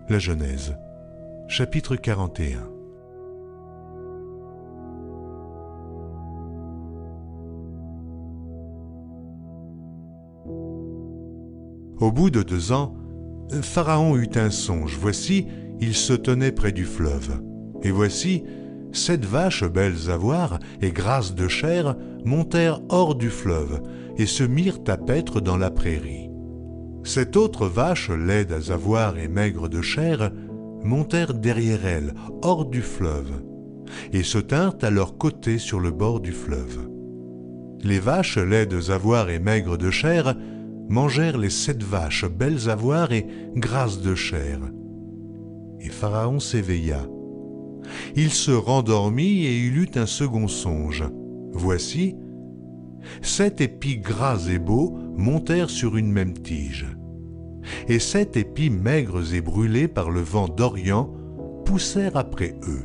La Genèse, chapitre 41. Au bout de 2 ans, Pharaon eut un songe. Voici, il se tenait près du fleuve. Et voici, 7 vaches belles à voir et grasses de chair montèrent hors du fleuve et se mirent à paître dans la prairie. 7 autres vaches laides à voir et maigres de chair montèrent derrière elles, hors du fleuve, et se tinrent à leur côté sur le bord du fleuve. Les vaches laides à voir et maigres de chair mangèrent les 7 vaches belles à voir et grasses de chair. Et Pharaon s'éveilla. Il se rendormit et il eut un second songe. Voici, 7 épis gras et beaux montèrent sur une même tige. Et 7 épis maigres et brûlés par le vent d'Orient poussèrent après eux.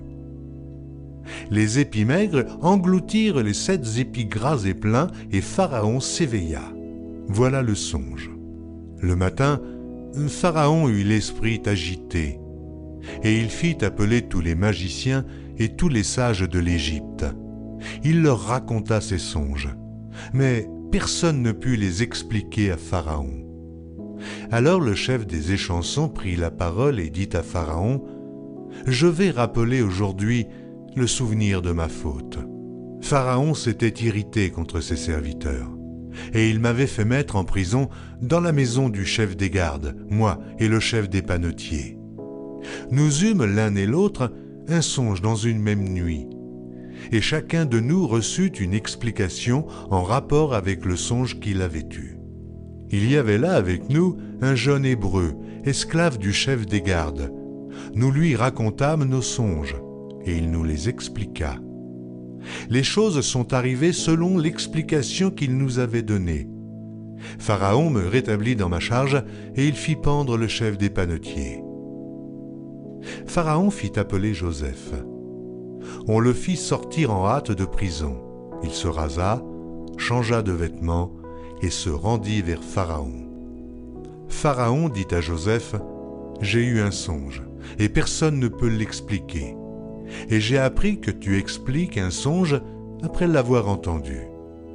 Les épis maigres engloutirent les 7 épis gras et pleins, et Pharaon s'éveilla. Voilà le songe. Le matin, Pharaon eut l'esprit agité, et il fit appeler tous les magiciens et tous les sages de l'Égypte. Il leur raconta ses songes, mais personne ne put les expliquer à Pharaon. Alors le chef des échansons prit la parole et dit à Pharaon : « Je vais rappeler aujourd'hui le souvenir de ma faute. Pharaon s'était irrité contre ses serviteurs, et il m'avait fait mettre en prison dans la maison du chef des gardes, moi et le chef des panetiers. Nous eûmes l'un et l'autre un songe dans une même nuit, et chacun de nous reçut une explication en rapport avec le songe qu'il avait eu. Il y avait là avec nous un jeune Hébreu, esclave du chef des gardes. Nous lui racontâmes nos songes, et il nous les expliqua. Les choses sont arrivées selon l'explication qu'il nous avait donnée. Pharaon me rétablit dans ma charge, et il fit pendre le chef des panetiers. Pharaon fit appeler Joseph. On le fit sortir en hâte de prison. Il se rasa, changea de vêtements, et se rendit vers Pharaon. Pharaon dit à Joseph : « J'ai eu un songe, et personne ne peut l'expliquer. Et j'ai appris que tu expliques un songe après l'avoir entendu. »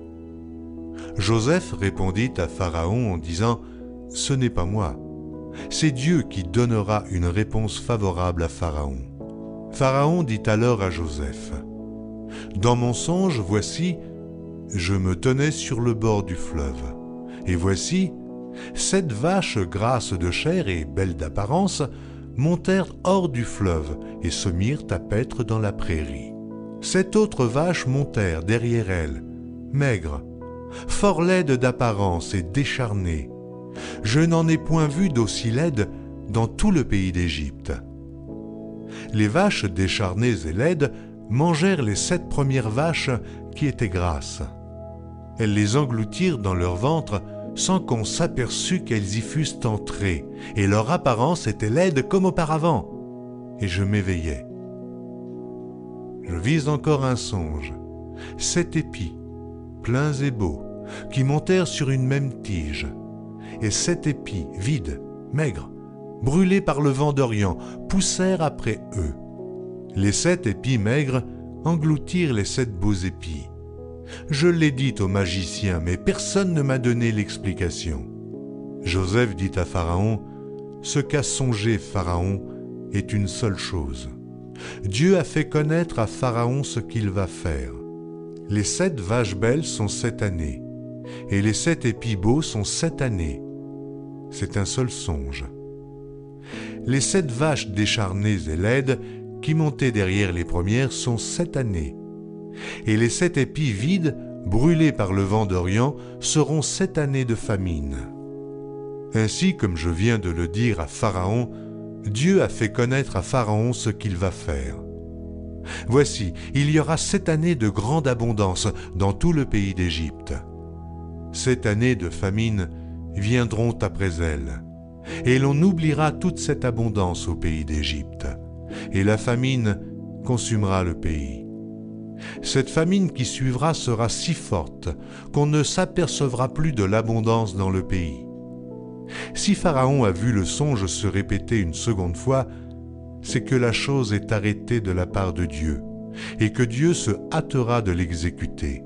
Joseph répondit à Pharaon en disant : « Ce n'est pas moi. C'est Dieu qui donnera une réponse favorable à Pharaon. » Pharaon dit alors à Joseph : « Dans mon songe, voici, je me tenais sur le bord du fleuve, et voici, 7 vaches grasses de chair et belles d'apparence montèrent hors du fleuve et se mirent à paître dans la prairie. 7 autres vaches montèrent derrière elles, maigres, fort laides d'apparence et décharnées. Je n'en ai point vu d'aussi laides dans tout le pays d'Égypte. Les vaches décharnées et laides mangèrent les 7 premières vaches qui étaient grasses. Elles les engloutirent dans leur ventre sans qu'on s'aperçût qu'elles y fussent entrées, et leur apparence était laide comme auparavant. Et je m'éveillai. Je vis encore un songe, 7 épis, pleins et beaux, qui montèrent sur une même tige, et 7 épis, vides, maigres, brûlés par le vent d'Orient, poussèrent après eux. Les 7 épis maigres engloutirent les 7 beaux épis. Je l'ai dit aux magiciens, mais personne ne m'a donné l'explication. Joseph dit à Pharaon : « Ce qu'a songé Pharaon est une seule chose. Dieu a fait connaître à Pharaon ce qu'il va faire. Les 7 vaches belles sont 7 années, et les 7 épis beaux sont 7 années. C'est un seul songe. Les 7 vaches décharnées et laides qui montaient derrière les premières sont 7 années. Et les 7 épis vides, brûlés par le vent d'Orient, seront 7 années de famine. Ainsi, comme je viens de le dire à Pharaon, Dieu a fait connaître à Pharaon ce qu'il va faire. Voici, il y aura 7 années de grande abondance dans tout le pays d'Égypte. 7 années de famine viendront après elles, et l'on oubliera toute cette abondance au pays d'Égypte, et la famine consumera le pays. Cette famine qui suivra sera si forte qu'on ne s'apercevra plus de l'abondance dans le pays. Si Pharaon a vu le songe se répéter une seconde fois, c'est que la chose est arrêtée de la part de Dieu, et que Dieu se hâtera de l'exécuter.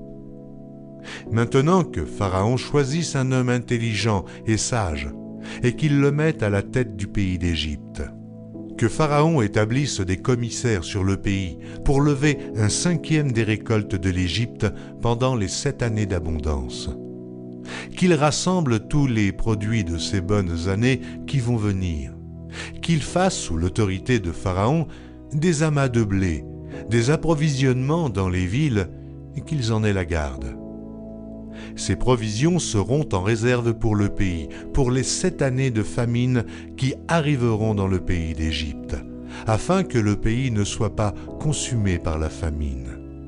Maintenant que Pharaon choisisse un homme intelligent et sage, et qu'il le mette à la tête du pays d'Égypte. Que Pharaon établisse des commissaires sur le pays pour lever 1/5 des récoltes de l'Égypte pendant les 7 années d'abondance. Qu'il rassemble tous les produits de ces bonnes années qui vont venir. Qu'il fasse, sous l'autorité de Pharaon, des amas de blé, des approvisionnements dans les villes, et qu'ils en aient la garde. Ces provisions seront en réserve pour le pays, pour les 7 années de famine qui arriveront dans le pays d'Égypte, afin que le pays ne soit pas consumé par la famine.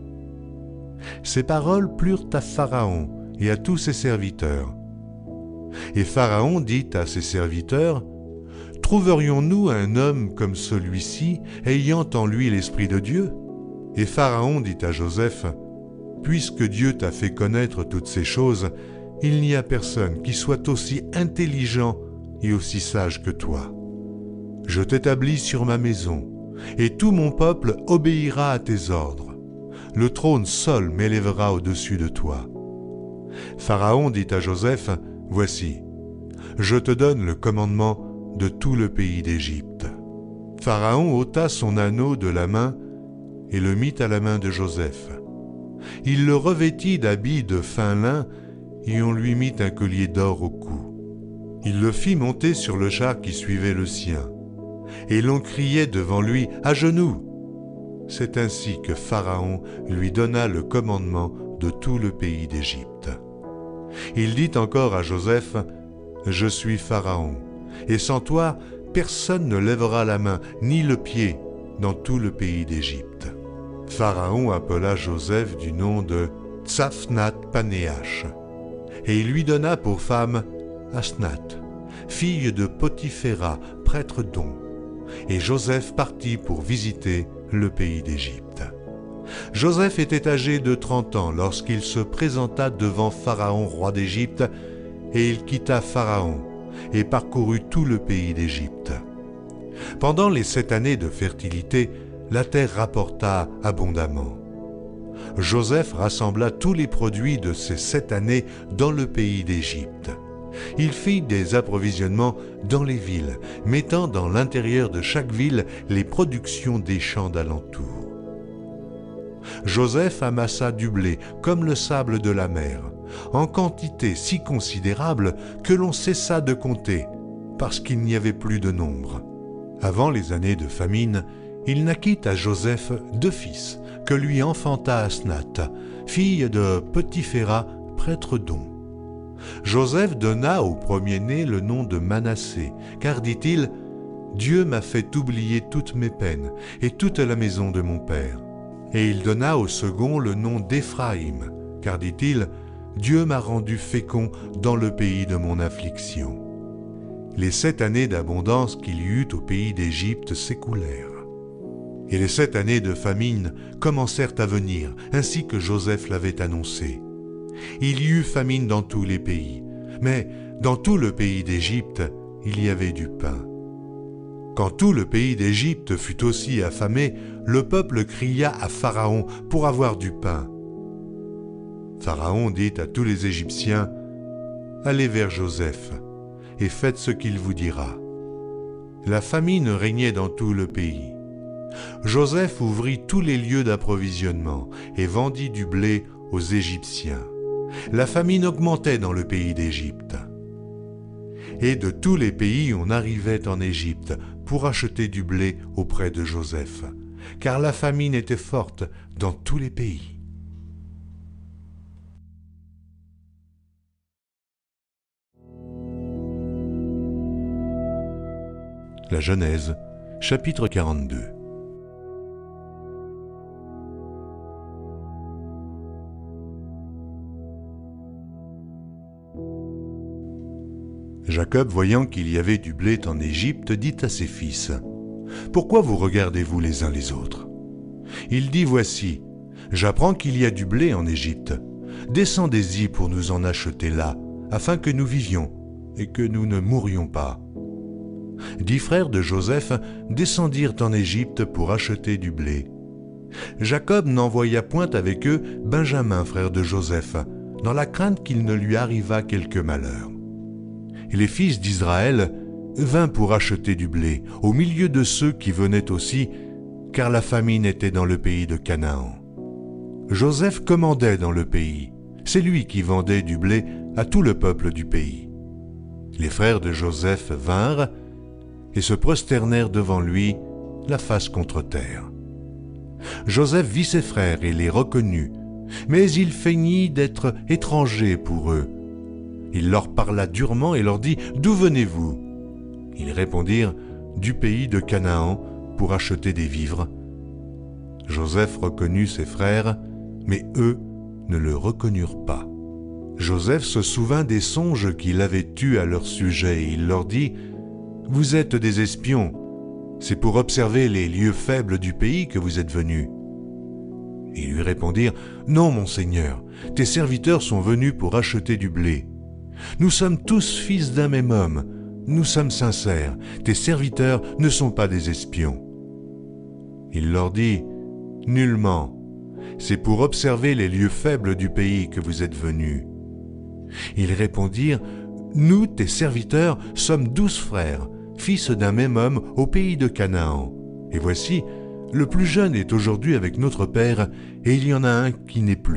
Ces paroles plurent à Pharaon et à tous ses serviteurs. Et Pharaon dit à ses serviteurs, « Trouverions-nous un homme comme celui-ci, ayant en lui l'Esprit de Dieu ?» Et Pharaon dit à Joseph, « Puisque Dieu t'a fait connaître toutes ces choses, il n'y a personne qui soit aussi intelligent et aussi sage que toi. Je t'établis sur ma maison, et tout mon peuple obéira à tes ordres. Le trône seul m'élèvera au-dessus de toi. » Pharaon dit à Joseph, « Voici, je te donne le commandement de tout le pays d'Égypte. » Pharaon ôta son anneau de la main et le mit à la main de Joseph. Il le revêtit d'habits de fin lin et on lui mit un collier d'or au cou. Il le fit monter sur le char qui suivait le sien, et l'on criait devant lui « À genoux !» C'est ainsi que Pharaon lui donna le commandement de tout le pays d'Égypte. Il dit encore à Joseph, « Je suis Pharaon, et sans toi, personne ne lèvera la main ni le pied dans tout le pays d'Égypte. » Pharaon appela Joseph du nom de Tsafnath-Panéach, et il lui donna pour femme Asnath, fille de Potiphéra, prêtre d'On. Et Joseph partit pour visiter le pays d'Égypte. Joseph était âgé de 30 ans lorsqu'il se présenta devant Pharaon, roi d'Égypte, et il quitta Pharaon et parcourut tout le pays d'Égypte. Pendant les 7 années de fertilité, la terre rapporta abondamment. Joseph rassembla tous les produits de ces 7 années dans le pays d'Égypte. Il fit des approvisionnements dans les villes, mettant dans l'intérieur de chaque ville les productions des champs d'alentour. Joseph amassa du blé comme le sable de la mer, en quantité si considérable que l'on cessa de compter, parce qu'il n'y avait plus de nombre. Avant les années de famine, il naquit à Joseph 2 fils, que lui enfanta Asnath, fille de Potiphéra, prêtre d'On. Joseph donna au premier-né le nom de Manassé, car, dit-il, « Dieu m'a fait oublier toutes mes peines et toute la maison de mon père. » Et il donna au second le nom d'Éphraïm, car, dit-il, « Dieu m'a rendu fécond dans le pays de mon affliction. » Les 7 années d'abondance qu'il y eut au pays d'Égypte s'écoulèrent. Et les 7 années de famine commencèrent à venir, ainsi que Joseph l'avait annoncé. Il y eut famine dans tous les pays, mais dans tout le pays d'Égypte, il y avait du pain. Quand tout le pays d'Égypte fut aussi affamé, le peuple cria à Pharaon pour avoir du pain. Pharaon dit à tous les Égyptiens, « Allez vers Joseph et faites ce qu'il vous dira. » La famine régnait dans tout le pays. Joseph ouvrit tous les lieux d'approvisionnement et vendit du blé aux Égyptiens. La famine augmentait dans le pays d'Égypte. Et de tous les pays on arrivait en Égypte pour acheter du blé auprès de Joseph, car la famine était forte dans tous les pays. La Genèse, chapitre 42. Jacob, voyant qu'il y avait du blé en Égypte, dit à ses fils, « Pourquoi vous regardez-vous les uns les autres ?» Il dit, « Voici, j'apprends qu'il y a du blé en Égypte. Descendez-y pour nous en acheter là, afin que nous vivions. et que nous ne mourions pas. 10 frères de Joseph descendirent en Égypte pour acheter du blé. Jacob n'envoya point avec eux Benjamin, frère de Joseph, dans la crainte qu'il ne lui arrivât quelque malheur. Et les fils d'Israël vinrent pour acheter du blé, au milieu de ceux qui venaient aussi, car la famine était dans le pays de Canaan. Joseph commandait dans le pays, c'est lui qui vendait du blé à tout le peuple du pays. Les frères de Joseph vinrent et se prosternèrent devant lui, la face contre terre. Joseph vit ses frères et les reconnut, mais il feignit d'être étranger pour eux. Il leur parla durement et leur dit « D'où venez-vous » Ils répondirent « Du pays de Canaan, pour acheter des vivres. » Joseph reconnut ses frères, mais eux ne le reconnurent pas. Joseph se souvint des songes qu'il avait eus à leur sujet et il leur dit « Vous êtes des espions, c'est pour observer les lieux faibles du pays que vous êtes venus. » Ils lui répondirent « Non, mon Seigneur, tes serviteurs sont venus pour acheter du blé. Nous sommes tous fils d'un même homme, nous sommes sincères, tes serviteurs ne sont pas des espions. » Il leur dit « Nullement, c'est pour observer les lieux faibles du pays que vous êtes venus. » Ils répondirent « Nous, tes serviteurs, sommes 12 frères, fils d'un même homme au pays de Canaan. Et voici, le plus jeune est aujourd'hui avec notre père, et il y en a un qui n'est plus. »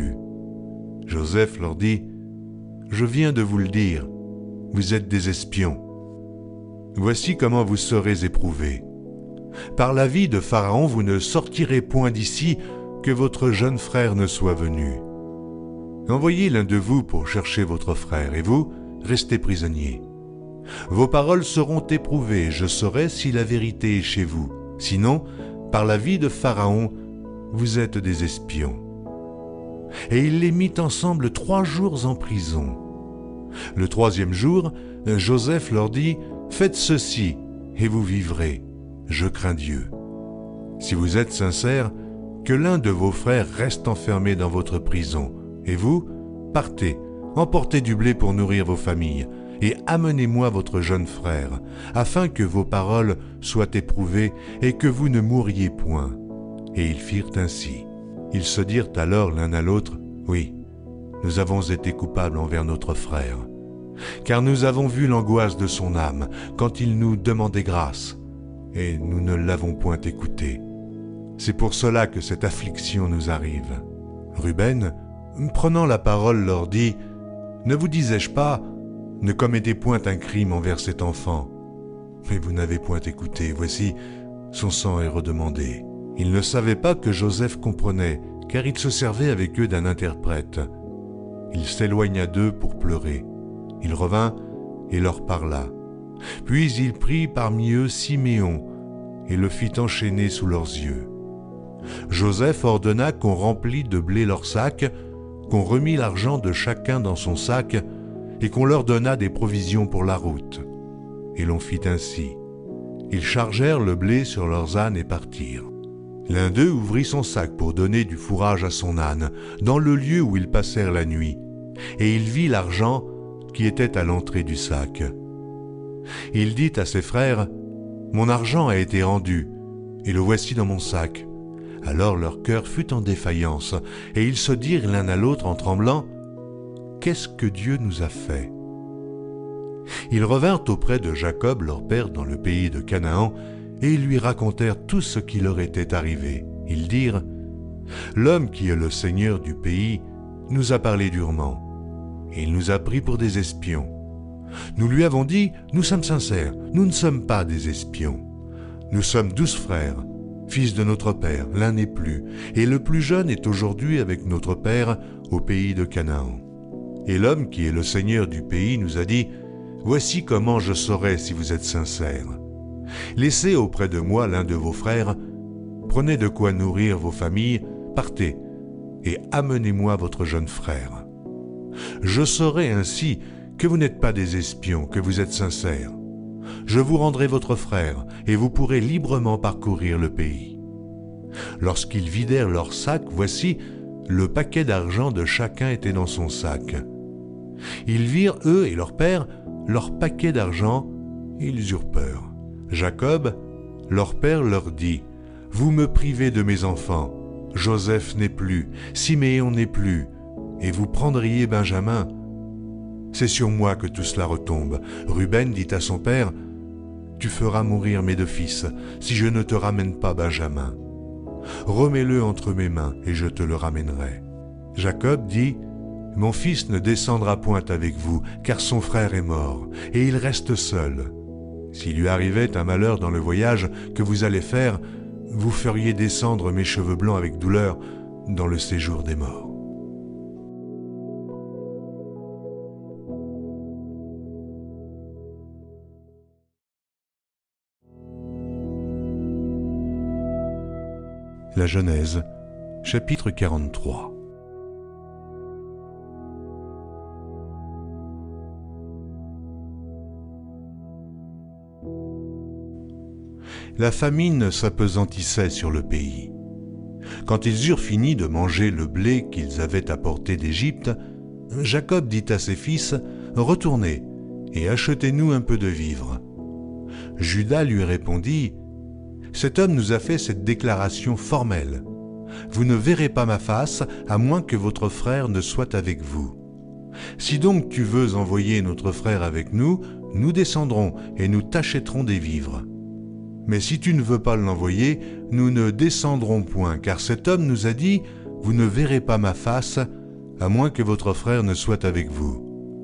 Joseph leur dit « Je viens de vous le dire, vous êtes des espions. Voici comment vous serez éprouvés. Par la vie de Pharaon, vous ne sortirez point d'ici que votre jeune frère ne soit venu. Envoyez l'un de vous pour chercher votre frère, et vous, restez prisonniers. Vos paroles seront éprouvées, je saurai si la vérité est chez vous. Sinon, par la vie de Pharaon, vous êtes des espions. » Et il les mit ensemble 3 jours en prison. Le 3e jour, Joseph leur dit « Faites ceci, et vous vivrez. Je crains Dieu. Si vous êtes sincères, que l'un de vos frères reste enfermé dans votre prison, et vous, partez, emportez du blé pour nourrir vos familles, et amenez-moi votre jeune frère, afin que vos paroles soient éprouvées et que vous ne mouriez point. » Et ils firent ainsi. Ils se dirent alors l'un à l'autre, « Oui, nous avons été coupables envers notre frère, car nous avons vu l'angoisse de son âme quand il nous demandait grâce, et nous ne l'avons point écouté. C'est pour cela que cette affliction nous arrive. » Ruben, prenant la parole, leur dit, « Ne vous disais-je pas, ne commettez point un crime envers cet enfant. Mais vous n'avez point écouté, voici, son sang est redemandé. » Ils ne savaient pas que Joseph comprenait, car il se servait avec eux d'un interprète. Il s'éloigna d'eux pour pleurer. Il revint et leur parla. Puis il prit parmi eux Siméon et le fit enchaîner sous leurs yeux. Joseph ordonna qu'on remplît de blé leurs sacs, qu'on remît l'argent de chacun dans son sac et qu'on leur donna des provisions pour la route. Et l'on fit ainsi. Ils chargèrent le blé sur leurs ânes et partirent. L'un d'eux ouvrit son sac pour donner du fourrage à son âne, dans le lieu où ils passèrent la nuit, et il vit l'argent qui était à l'entrée du sac. Il dit à ses frères, « Mon argent a été rendu, et le voici dans mon sac. » Alors leur cœur fut en défaillance, et ils se dirent l'un à l'autre en tremblant, « Qu'est-ce que Dieu nous a fait ?» Ils revinrent auprès de Jacob, leur père, dans le pays de Canaan, et ils lui racontèrent tout ce qui leur était arrivé. Ils dirent, « L'homme qui est le seigneur du pays nous a parlé durement, et il nous a pris pour des espions. Nous lui avons dit, nous sommes sincères, nous ne sommes pas des espions. Nous sommes 12 frères, fils de notre père, l'un n'est plus, et le plus jeune est aujourd'hui avec notre père au pays de Canaan. Et l'homme qui est le seigneur du pays nous a dit, « Voici comment je saurai si vous êtes sincères. Laissez auprès de moi l'un de vos frères, prenez de quoi nourrir vos familles, partez, et amenez-moi votre jeune frère. Je saurai ainsi que vous n'êtes pas des espions, que vous êtes sincères. Je vous rendrai votre frère, et vous pourrez librement parcourir le pays. » Lorsqu'ils vidèrent leur sac, voici, le paquet d'argent de chacun était dans son sac. Ils virent, eux et leur père, leur paquet d'argent et ils eurent peur. Jacob, leur père, leur dit, « Vous me privez de mes enfants. Joseph n'est plus, Siméon n'est plus, et vous prendriez Benjamin. C'est sur moi que tout cela retombe. » Ruben dit à son père, « Tu feras mourir mes 2 fils si je ne te ramène pas Benjamin. Remets-le entre mes mains et je te le ramènerai. » Jacob dit, « Mon fils ne descendra point avec vous, car son frère est mort, et il reste seul. S'il lui arrivait un malheur dans le voyage que vous allez faire, vous feriez descendre mes cheveux blancs avec douleur dans le séjour des morts. » La Genèse, chapitre 43. La famine s'apesantissait sur le pays. Quand ils eurent fini de manger le blé qu'ils avaient apporté d'Égypte, Jacob dit à ses fils, « Retournez et achetez-nous un peu de vivres. » Juda lui répondit, « Cet homme nous a fait cette déclaration formelle. Vous ne verrez pas ma face, à moins que votre frère ne soit avec vous. Si donc tu veux envoyer notre frère avec nous, nous descendrons et nous t'achèterons des vivres. Mais si tu ne veux pas l'envoyer, nous ne descendrons point, car cet homme nous a dit, « Vous ne verrez pas ma face, à moins que votre frère ne soit avec vous. »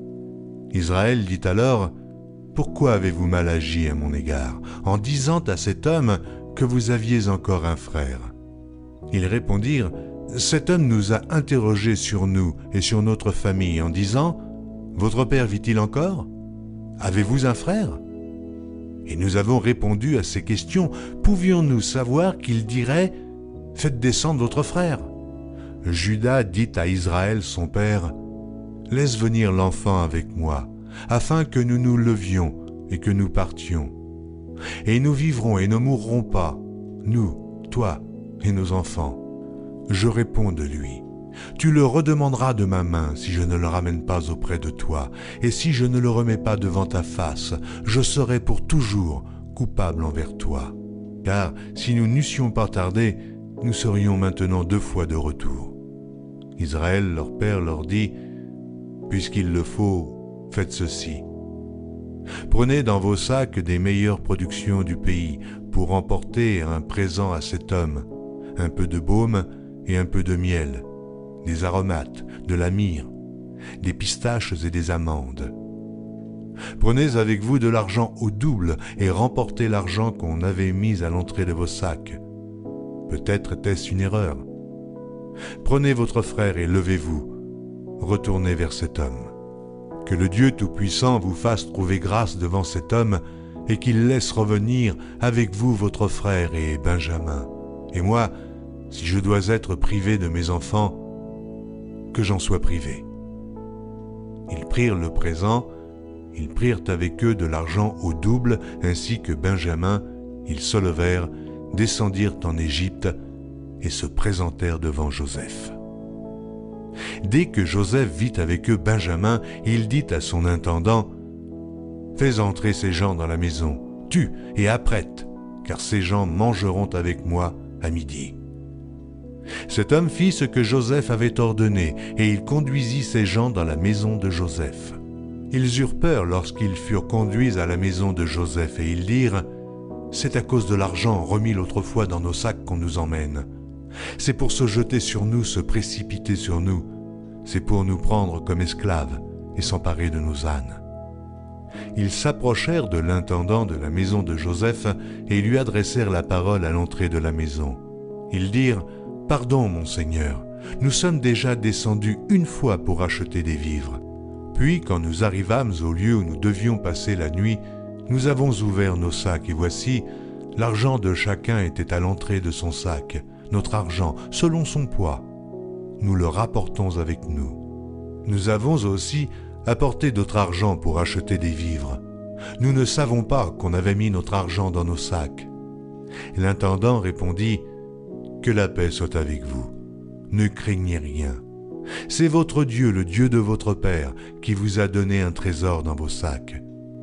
Israël dit alors, « Pourquoi avez-vous mal agi à mon égard, en disant à cet homme que vous aviez encore un frère ?» Ils répondirent, « Cet homme nous a interrogés sur nous et sur notre famille, en disant, « Votre père vit-il encore? Avez-vous un frère ?» Et nous avons répondu à ces questions. Pouvions-nous savoir qu'il dirait « Faites descendre votre frère » Juda dit à Israël son père, « Laisse venir l'enfant avec moi, afin que nous nous levions et que nous partions. Et nous vivrons et ne mourrons pas, nous, toi et nos enfants. » Je réponds de lui, « Tu le redemanderas de ma main si je ne le ramène pas auprès de toi, et si je ne le remets pas devant ta face, je serai pour toujours coupable envers toi. Car si nous n'eussions pas tardé, nous serions maintenant 2 fois de retour. » Israël, leur père, leur dit, « Puisqu'il le faut, faites ceci. Prenez dans vos sacs des meilleures productions du pays pour emporter un présent à cet homme, un peu de baume et un peu de miel, des aromates, de la myrrhe, des pistaches et des amandes. Prenez avec vous de l'argent au double et remportez l'argent qu'on avait mis à l'entrée de vos sacs. Peut-être était-ce une erreur. Prenez votre frère et levez-vous, retournez vers cet homme. Que le Dieu Tout-Puissant vous fasse trouver grâce devant cet homme et qu'il laisse revenir avec vous votre frère et Benjamin. Et moi, si je dois être privé de mes enfants, que j'en sois privé. » Ils prirent le présent, ils prirent avec eux de l'argent au double, ainsi que Benjamin, ils se levèrent, descendirent en Égypte et se présentèrent devant Joseph. Dès que Joseph vit avec eux Benjamin, il dit à son intendant, « Fais entrer ces gens dans la maison, tue et apprête, car ces gens mangeront avec moi à midi. » Cet homme fit ce que Joseph avait ordonné, et il conduisit ces gens dans la maison de Joseph. Ils eurent peur lorsqu'ils furent conduits à la maison de Joseph, et ils dirent, « C'est à cause de l'argent remis l'autre fois dans nos sacs qu'on nous emmène. C'est pour se jeter sur nous, se précipiter sur nous. C'est pour nous prendre comme esclaves et s'emparer de nos ânes. » Ils s'approchèrent de l'intendant de la maison de Joseph et lui adressèrent la parole à l'entrée de la maison. Ils dirent, « Pardon, mon Seigneur, nous sommes déjà descendus 1 fois pour acheter des vivres. Puis, quand nous arrivâmes au lieu où nous devions passer la nuit, nous avons ouvert nos sacs et voici, l'argent de chacun était à l'entrée de son sac, notre argent, selon son poids. Nous le rapportons avec nous. Nous avons aussi apporté d'autre argent pour acheter des vivres. Nous ne savons pas qu'on avait mis notre argent dans nos sacs. » L'intendant répondit, « Que la paix soit avec vous. Ne craignez rien. C'est votre Dieu, le Dieu de votre Père, qui vous a donné un trésor dans vos sacs.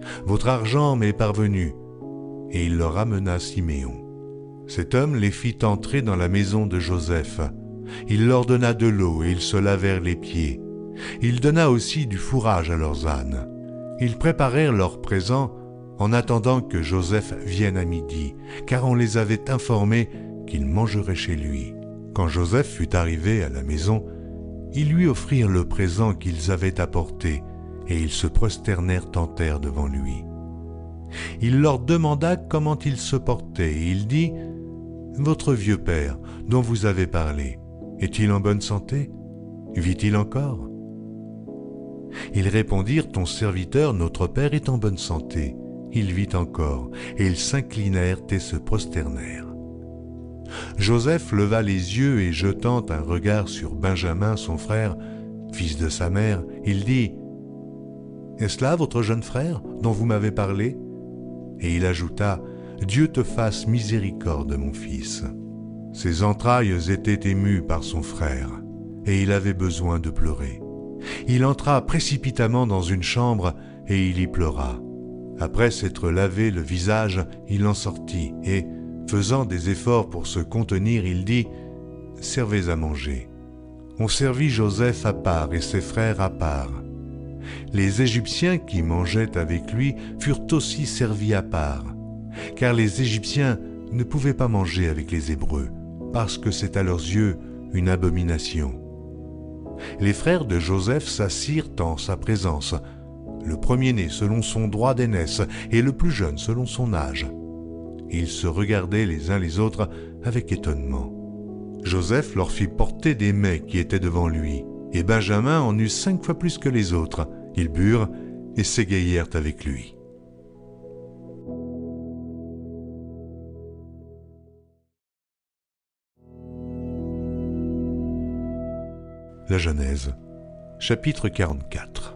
Votre argent m'est parvenu. » Et il leur amena Siméon. Cet homme les fit entrer dans la maison de Joseph. Il leur donna de l'eau et ils se lavèrent les pieds. Il donna aussi du fourrage à leurs ânes. Ils préparèrent leurs présents en attendant que Joseph vienne à midi, car on les avait informés qu'il mangerait chez lui. Quand Joseph fut arrivé à la maison, ils lui offrirent le présent qu'ils avaient apporté, et ils se prosternèrent en terre devant lui. Il leur demanda comment ils se portaient, et il dit « Votre vieux père, dont vous avez parlé, est-il en bonne santé? Vit-il encore ?» Ils répondirent « Ton serviteur, notre père, est en bonne santé. Il vit encore. » Et ils s'inclinèrent et se prosternèrent. Joseph leva les yeux et jetant un regard sur Benjamin, son frère, fils de sa mère, il dit « Est-ce là votre jeune frère dont vous m'avez parlé ?» Et il ajouta « Dieu te fasse miséricorde, mon fils. » Ses entrailles étaient émues par son frère, et il avait besoin de pleurer. Il entra précipitamment dans une chambre, et il y pleura. Après s'être lavé le visage, il en sortit, et, faisant des efforts pour se contenir, il dit « Servez à manger. » On servit Joseph à part et ses frères à part. Les Égyptiens qui mangeaient avec lui furent aussi servis à part, car les Égyptiens ne pouvaient pas manger avec les Hébreux, parce que c'est à leurs yeux une abomination. Les frères de Joseph s'assirent en sa présence, le premier-né selon son droit d'aînesse et le plus jeune selon son âge. Ils se regardaient les uns les autres avec étonnement. Joseph leur fit porter des mets qui étaient devant lui, et Benjamin en eut 5 fois plus que les autres. Ils burent et s'égayèrent avec lui. La Genèse, chapitre 44.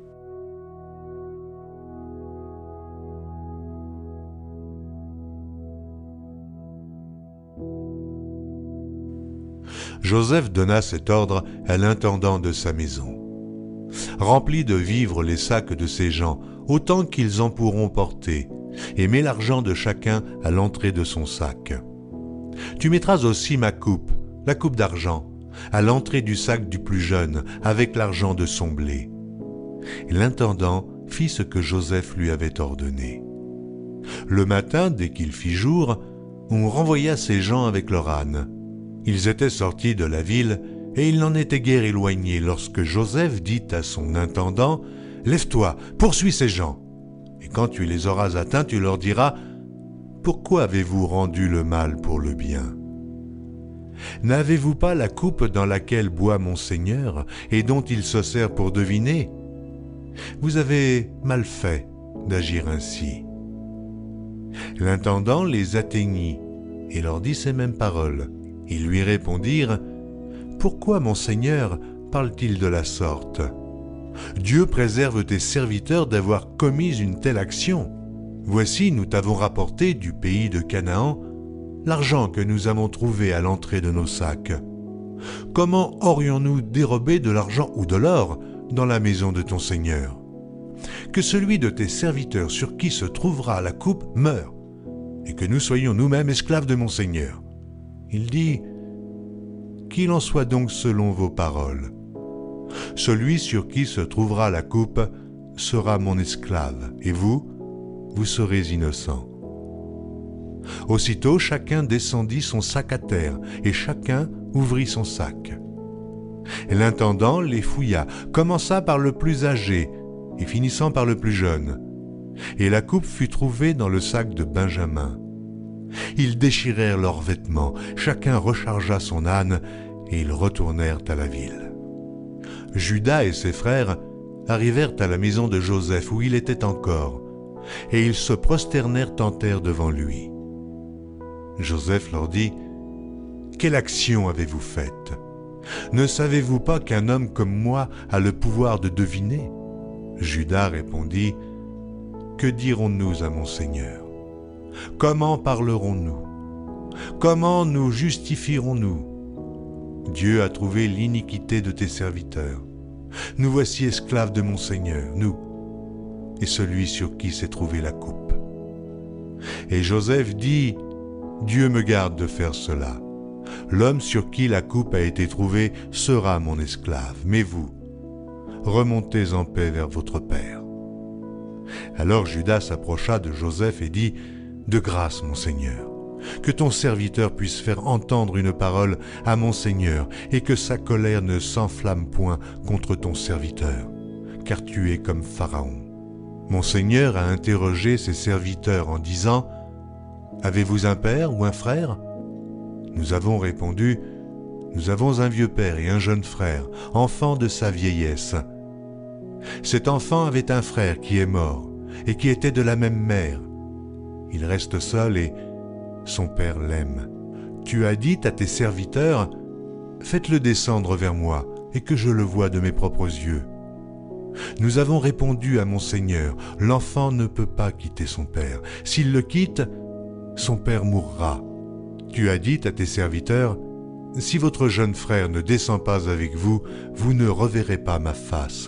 Joseph donna cet ordre à l'intendant de sa maison. Remplis de vivres les sacs de ces gens, autant qu'ils en pourront porter, et mets l'argent de chacun à l'entrée de son sac. Tu mettras aussi ma coupe, la coupe d'argent, à l'entrée du sac du plus jeune, avec l'argent de son blé. L'intendant fit ce que Joseph lui avait ordonné. Le matin, dès qu'il fit jour, on renvoya ces gens avec leur âne. Ils étaient sortis de la ville, et ils n'en étaient guère éloignés lorsque Joseph dit à son intendant « Lève-toi, poursuis ces gens, et quand tu les auras atteints, tu leur diras « Pourquoi avez-vous rendu le mal pour le bien ? N'avez-vous pas la coupe dans laquelle boit mon Seigneur et dont il se sert pour deviner ? Vous avez mal fait d'agir ainsi. » L'intendant les atteignit et leur dit ces mêmes paroles. Ils lui répondirent « Pourquoi mon Seigneur parle-t-il de la sorte ? Dieu préserve tes serviteurs d'avoir commis une telle action. Voici, nous t'avons rapporté du pays de Canaan l'argent que nous avons trouvé à l'entrée de nos sacs. Comment aurions-nous dérobé de l'argent ou de l'or dans la maison de ton Seigneur ? Que celui de tes serviteurs sur qui se trouvera la coupe meure, et que nous soyons nous-mêmes esclaves de mon Seigneur. » Il dit « Qu'il en soit donc selon vos paroles. Celui sur qui se trouvera la coupe sera mon esclave, et vous serez innocents. » Aussitôt chacun descendit son sac à terre, et chacun ouvrit son sac. L'intendant les fouilla, commença par le plus âgé, et finissant par le plus jeune. Et la coupe fut trouvée dans le sac de Benjamin. Ils déchirèrent leurs vêtements, chacun rechargea son âne, et ils retournèrent à la ville. Judas et ses frères arrivèrent à la maison de Joseph, où il était encore, et ils se prosternèrent en terre devant lui. Joseph leur dit « Quelle action avez-vous faite ? Ne savez-vous pas qu'un homme comme moi a le pouvoir de deviner ?» Judas répondit « Que dirons-nous à mon Seigneur ? Comment parlerons-nous ? Comment nous justifierons-nous ? Dieu a trouvé l'iniquité de tes serviteurs. Nous voici esclaves de mon Seigneur, nous. et celui sur qui s'est trouvée la coupe. Et Joseph dit, Dieu me garde de faire cela. L'homme sur qui la coupe a été trouvée sera mon esclave, mais vous, remontez en paix vers votre père. Alors Judas s'approcha de Joseph et dit, de grâce, mon Seigneur, que ton serviteur puisse faire entendre une parole à mon Seigneur et que sa colère ne s'enflamme point contre ton serviteur, car tu es comme Pharaon. Mon Seigneur a interrogé ses serviteurs en disant, avez-vous un père ou un frère ? Nous avons répondu, nous avons un vieux père et un jeune frère, enfant de sa vieillesse. Cet enfant avait un frère qui est mort et qui était de la même mère. Il reste seul et son père l'aime. Tu as dit à tes serviteurs, faites-le descendre vers moi et que je le voie de mes propres yeux. Nous avons répondu à mon Seigneur, l'enfant ne peut pas quitter son père. S'il le quitte, son père mourra. Tu as dit à tes serviteurs, si votre jeune frère ne descend pas avec vous, vous ne reverrez pas ma face.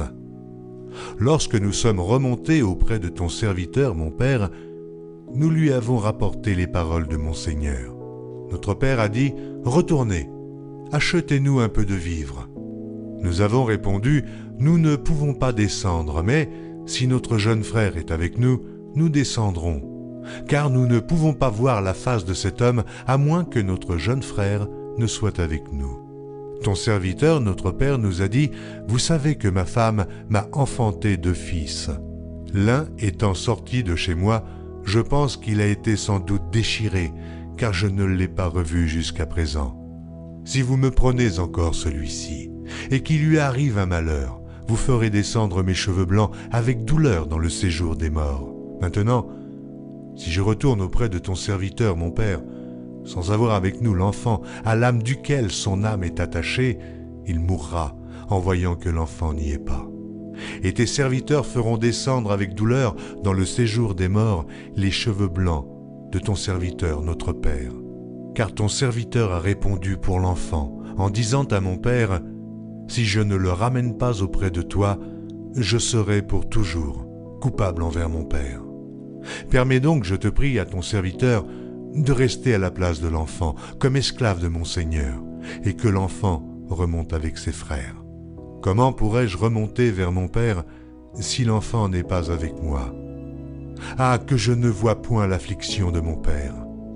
Lorsque nous sommes remontés auprès de ton serviteur, mon père, nous lui avons rapporté les paroles de mon Seigneur. Notre père a dit, retournez, achetez-nous un peu de vivres. Nous avons répondu, nous ne pouvons pas descendre, mais si notre jeune frère est avec nous, nous descendrons. Car nous ne pouvons pas voir la face de cet homme à moins que notre jeune frère ne soit avec nous. Ton serviteur, notre père, nous a dit, vous savez que ma femme m'a enfanté 2 fils. L'un étant sorti de chez moi, je pense qu'il a été sans doute déchiré, car je ne l'ai pas revu jusqu'à présent. Si vous me prenez encore celui-ci, et qu'il lui arrive un malheur, vous ferez descendre mes cheveux blancs avec douleur dans le séjour des morts. Maintenant, si je retourne auprès de ton serviteur, mon père, sans avoir avec nous l'enfant à l'âme duquel son âme est attachée, il mourra en voyant que l'enfant n'y est pas. Et tes serviteurs feront descendre avec douleur dans le séjour des morts les cheveux blancs de ton serviteur, notre père. Car ton serviteur a répondu pour l'enfant en disant à mon père, si je ne le ramène pas auprès de toi, je serai pour toujours coupable envers mon père. Permets donc, je te prie, à ton serviteur de rester à la place de l'enfant comme esclave de mon Seigneur et que l'enfant remonte avec ses frères. Comment pourrais-je remonter vers mon père si l'enfant n'est pas avec moi? Ah, que je ne vois point l'affliction de mon père.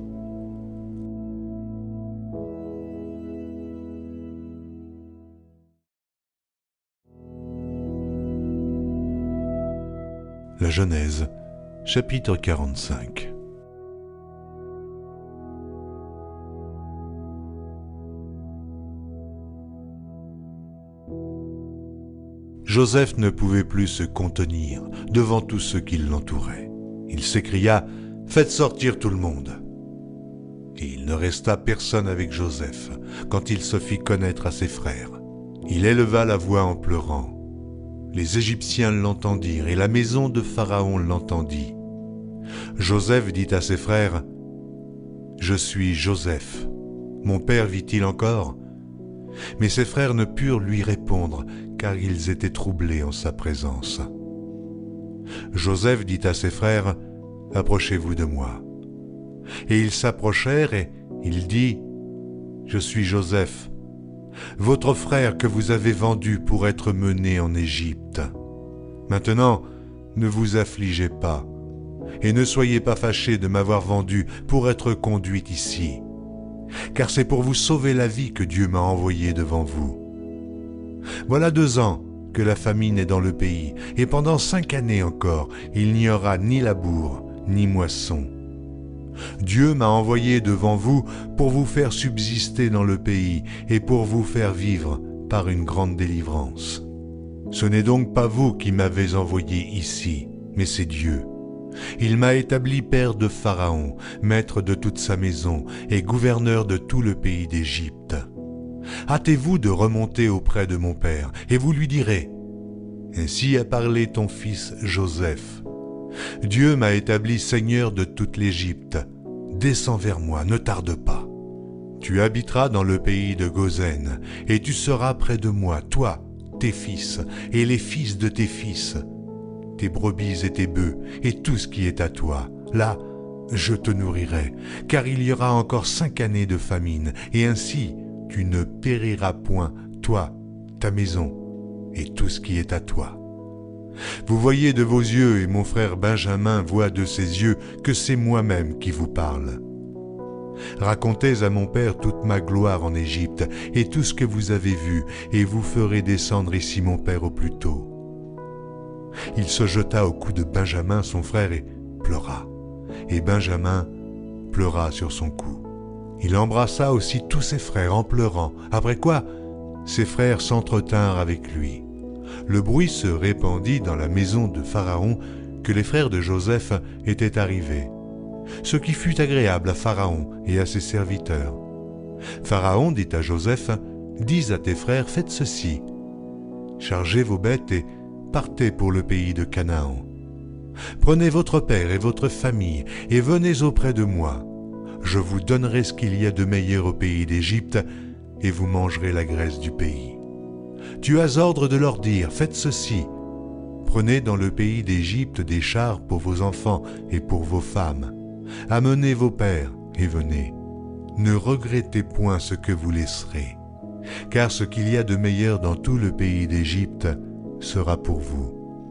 La Genèse, chapitre 45. Joseph ne pouvait plus se contenir devant tous ceux qui l'entouraient. Il s'écria « Faites sortir tout le monde !» Et il ne resta personne avec Joseph quand il se fit connaître à ses frères. Il éleva la voix en pleurant. Les Égyptiens l'entendirent et la maison de Pharaon l'entendit. Joseph dit à ses frères, « Je suis Joseph. Mon père vit-il encore ?» Mais ses frères ne purent lui répondre, car ils étaient troublés en sa présence. Joseph dit à ses frères, « Approchez-vous de moi. » Et ils s'approchèrent et il dit, « Je suis Joseph, votre frère que vous avez vendu pour être mené en Égypte. Maintenant, ne vous affligez pas, et ne soyez pas fâchés de m'avoir vendu pour être conduit ici, car c'est pour vous sauver la vie que Dieu m'a envoyé devant vous. Voilà 2 ans que la famine est dans le pays, et pendant 5 années encore, il n'y aura ni labour, ni moisson. Dieu m'a envoyé devant vous pour vous faire subsister dans le pays et pour vous faire vivre par une grande délivrance. Ce n'est donc pas vous qui m'avez envoyé ici, mais c'est Dieu. Il m'a établi père de Pharaon, maître de toute sa maison et gouverneur de tout le pays d'Égypte. Hâtez-vous de remonter auprès de mon père, et vous lui direz, « Ainsi a parlé ton fils Joseph. Dieu m'a établi seigneur de toute l'Égypte. Descends vers moi, ne tarde pas. Tu habiteras dans le pays de Goshen, et tu seras près de moi, toi, tes fils, et les fils de tes fils, tes brebis et tes bœufs, et tout ce qui est à toi. Là, je te nourrirai, car il y aura encore 5 années de famine, et ainsi tu ne périras point, toi, ta maison, et tout ce qui est à toi. Vous voyez de vos yeux, et mon frère Benjamin voit de ses yeux, que c'est moi-même qui vous parle. Racontez à mon père toute ma gloire en Égypte, et tout ce que vous avez vu, et vous ferez descendre ici mon père au plus tôt. Il se jeta au cou de Benjamin, son frère, et pleura. Et Benjamin pleura sur son cou. Il embrassa aussi tous ses frères en pleurant, après quoi ses frères s'entretinrent avec lui. Le bruit se répandit dans la maison de Pharaon que les frères de Joseph étaient arrivés, ce qui fut agréable à Pharaon et à ses serviteurs. Pharaon dit à Joseph, « Dis à tes frères, faites ceci, chargez vos bêtes et partez pour le pays de Canaan. Prenez votre père et votre famille et venez auprès de moi. Je vous donnerai ce qu'il y a de meilleur au pays d'Égypte et vous mangerez la graisse du pays. Tu as ordre de leur dire, faites ceci. Prenez dans le pays d'Égypte des chars pour vos enfants et pour vos femmes. Amenez vos pères et venez. Ne regrettez point ce que vous laisserez, car ce qu'il y a de meilleur dans tout le pays d'Égypte sera pour vous. »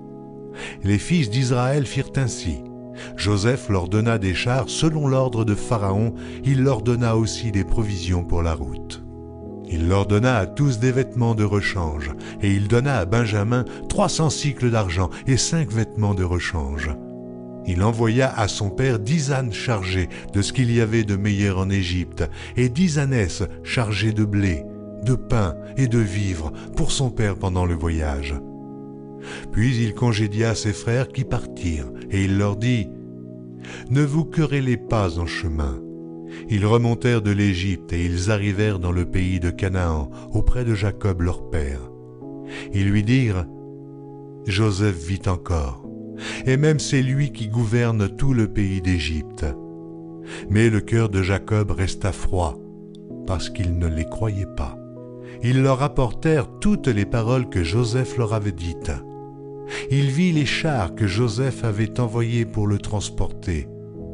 Les fils d'Israël firent ainsi. Joseph leur donna des chars selon l'ordre de Pharaon, il leur donna aussi des provisions pour la route. Il leur donna à tous des vêtements de rechange, et il donna à Benjamin 300 cycles d'argent et 5 vêtements de rechange. Il envoya à son père 10 ânes chargés de ce qu'il y avait de meilleur en Égypte, et 10 ânesses chargées de blé, de pain et de vivres pour son père pendant le voyage. Puis il congédia ses frères qui partirent, et il leur dit, « Ne vous querellez pas en chemin. » Ils remontèrent de l'Égypte, et ils arrivèrent dans le pays de Canaan, auprès de Jacob leur père. Ils lui dirent, « Joseph vit encore, et même c'est lui qui gouverne tout le pays d'Égypte. » Mais le cœur de Jacob resta froid, parce qu'il ne les croyait pas. Ils leur apportèrent toutes les paroles que Joseph leur avait dites. Il vit les chars que Joseph avait envoyés pour le transporter.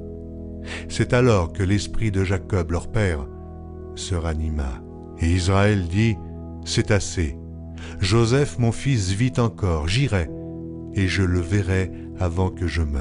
C'est alors que l'esprit de Jacob, leur père, se ranima. Et Israël dit, « C'est assez. Joseph, mon fils, vit encore. J'irai, et je le verrai avant que je meure. »